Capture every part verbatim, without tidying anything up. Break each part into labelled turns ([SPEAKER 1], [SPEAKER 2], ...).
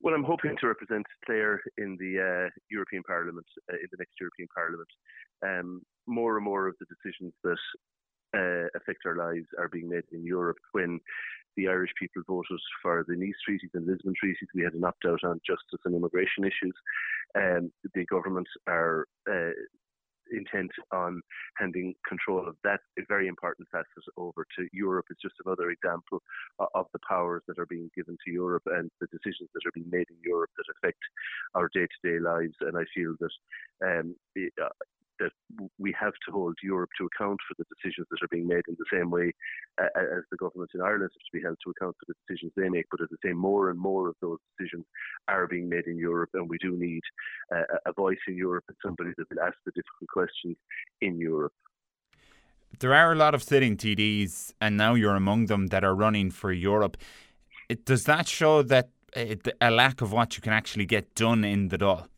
[SPEAKER 1] Well, I'm hoping to represent Clare in the uh, European Parliament, uh, in the next European Parliament. Um, more and more of the decisions that uh, affect our lives are being made in Europe. When the Irish people voted for the Nice Treaties and Lisbon Treaties, we had an opt-out on justice and immigration issues. Um, the government are uh, intent on handing control of that very important facet over to Europe. It's just another example of the powers that are being given to Europe and the decisions that are being made in Europe that affect our day-to-day lives. And I feel that um, it, uh, that we have to hold Europe to account for the decisions that are being made in the same way uh, as the government in Ireland have to be held to account for the decisions they make. But as I say, more and more of those decisions are being made in Europe, and we do need uh, a voice in Europe and somebody that will ask the difficult questions in Europe.
[SPEAKER 2] There are a lot of sitting T Ds, and now you're among them, that are running for Europe. It, does that show that uh, a lack of what you can actually get done in the Dáil?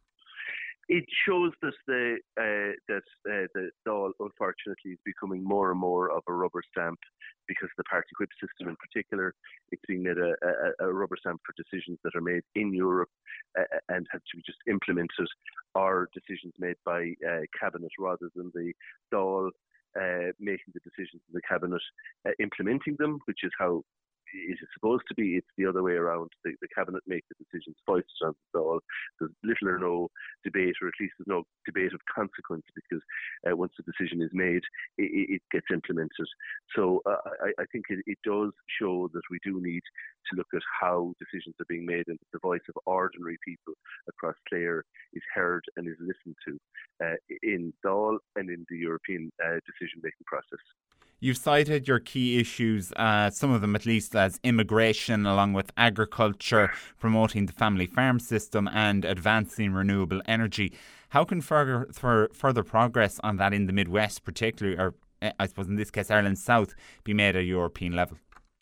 [SPEAKER 1] It shows that the uh, that uh, the Dáil, unfortunately, is becoming more and more of a rubber stamp, because the party whip system in particular, it's being made a, a, a rubber stamp for decisions that are made in Europe uh, and have to be just implemented, or decisions made by uh, cabinet rather than the Dáil uh, making the decisions in the cabinet, uh, implementing them, which is how it is supposed to be. It's the other way around. The, the cabinet make the decisions foisted on the Dáil. There's little or no debate, or at least there's no debate of consequence, because uh, once the decision is made, it, it gets implemented. So uh, I, I think it, it does show that we do need to look at how decisions are being made, and the voice of ordinary people across Clare is heard and is listened to uh, in Dáil and in the European uh, decision-making process.
[SPEAKER 2] You've cited your key issues, uh, some of them at least, as immigration, along with agriculture, promoting the family farm system and advancing renewable energy. How can further, for further progress on that in the Midwest particularly, or I suppose in this case Ireland South, be made at a European level?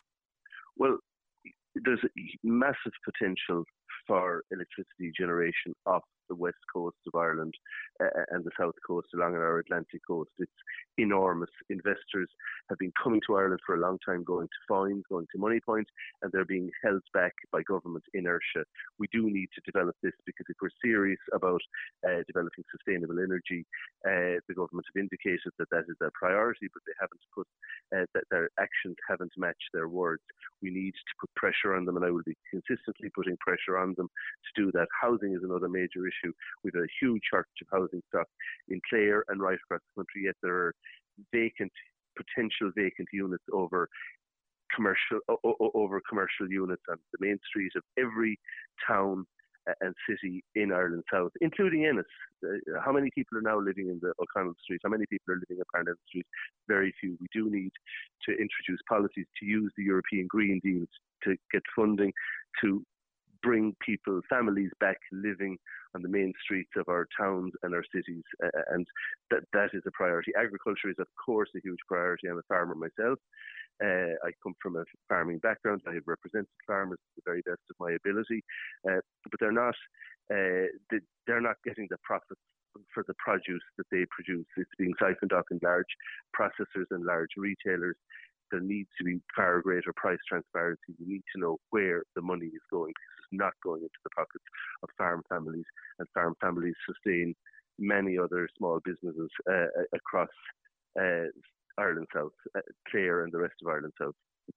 [SPEAKER 1] Well, there's massive potential for electricity generation off the west coast of Ireland uh, and the south coast along our Atlantic coast. It's enormous. Investors have been coming to Ireland for a long time, going to Foynes, going to Moneypoint, and they're being held back by government inertia. We do need to develop this, because if we're serious about uh, developing sustainable energy, uh, the government have indicated that that is their priority, but they haven't put, uh, that their actions haven't matched their words. We need to put pressure on them, and I will be consistently putting pressure on them to do that. Housing is another major issue. We've a huge shortage of housing stock in Clare and right across the country, yet there are vacant, potential vacant units over commercial o- over commercial units on the main street of every town and city in Ireland South, including Ennis. Uh, how many people are now living in the O'Connell Street? How many people are living in Parnell Street? Very few. We do need to introduce policies to use the European Green Deal to get funding to bring people, families back living on the main streets of our towns and our cities, uh, and that that is a priority. Agriculture is, of course, a huge priority. I'm a farmer myself. Uh, I come from a farming background. I have represented farmers to the very best of my ability, uh, but they're not uh, they're not getting the profits for the produce that they produce. It's being siphoned off in large processors and large retailers. There needs to be far greater price transparency. We need to know where the money is going, because it's not going into the pockets of farm families, and farm families sustain many other small businesses uh, across uh, Ireland South, uh, Clare and the rest of Ireland South.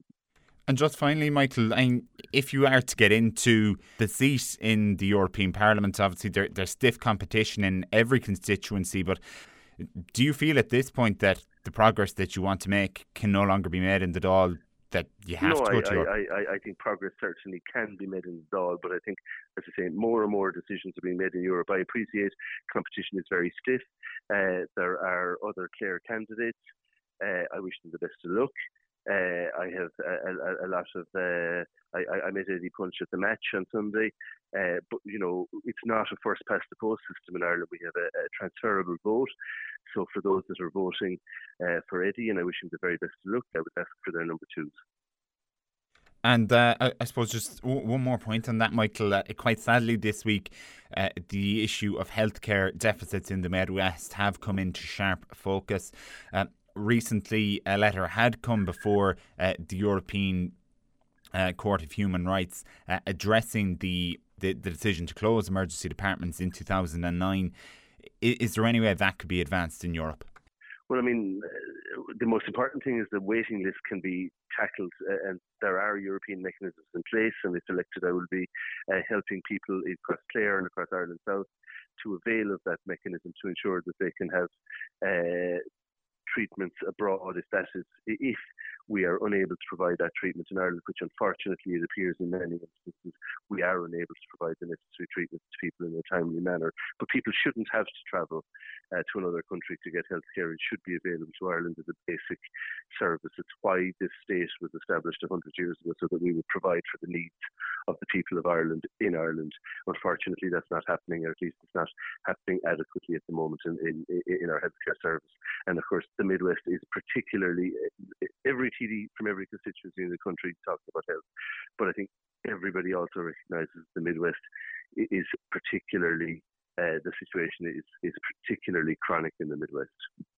[SPEAKER 2] And just finally, Michael, I mean, if you are to get into the seat in the European Parliament, obviously there, there's stiff competition in every constituency, but do you feel at this point that the progress that you want to make can no longer be made in the Dáil, that you have
[SPEAKER 1] no,
[SPEAKER 2] to go
[SPEAKER 1] I,
[SPEAKER 2] to Europe?
[SPEAKER 1] I, I, I think progress certainly can be made in the Dáil, but I think, as I say, more and more decisions are being made in Europe. I appreciate competition is very stiff. Uh, there are other Clare candidates. Uh, I wish them the best of luck. Uh, I have a, a, a lot of. Uh, I, I made Eddie Punch at the match on Sunday, uh, but you know it's not a first past the post system in Ireland. We have a, a transferable vote. So for those that are voting uh, for Eddie, and I wish him the very best of luck, I would ask for their number twos.
[SPEAKER 2] And uh, I, I suppose just w- one more point on that, Michael. Uh, quite sadly this week, uh, the issue of healthcare deficits in the Midwest have come into sharp focus. Uh, recently, a letter had come before uh, the European uh, Court of Human Rights uh, addressing the, the, the decision to close emergency departments in two thousand nine. Is, is there any way that could be advanced in Europe?
[SPEAKER 1] Well, I mean, uh, the most important thing is the waiting list can be tackled, uh, and there are European mechanisms in place. And if elected, I will be uh, helping people across Clare and across Ireland South to avail of that mechanism to ensure that they can have uh, treatments abroad if that is if we are unable to provide that treatment in Ireland, which unfortunately it appears in many instances we are unable to provide the necessary treatments to people in a timely manner. But people shouldn't have to travel uh, to another country to get health care. It should be available to Ireland as a basic service. It's why this state was established one hundred years ago, so that we would provide for the needs of the people of Ireland in Ireland. Unfortunately, that's not happening, or at least it's not happening adequately at the moment in, in, in our healthcare service. And of course, the Midwest is particularly, every T D from every constituency in the country talking about health, but I think everybody also recognises the Midwest is particularly, uh, the situation is, is particularly chronic in the Midwest.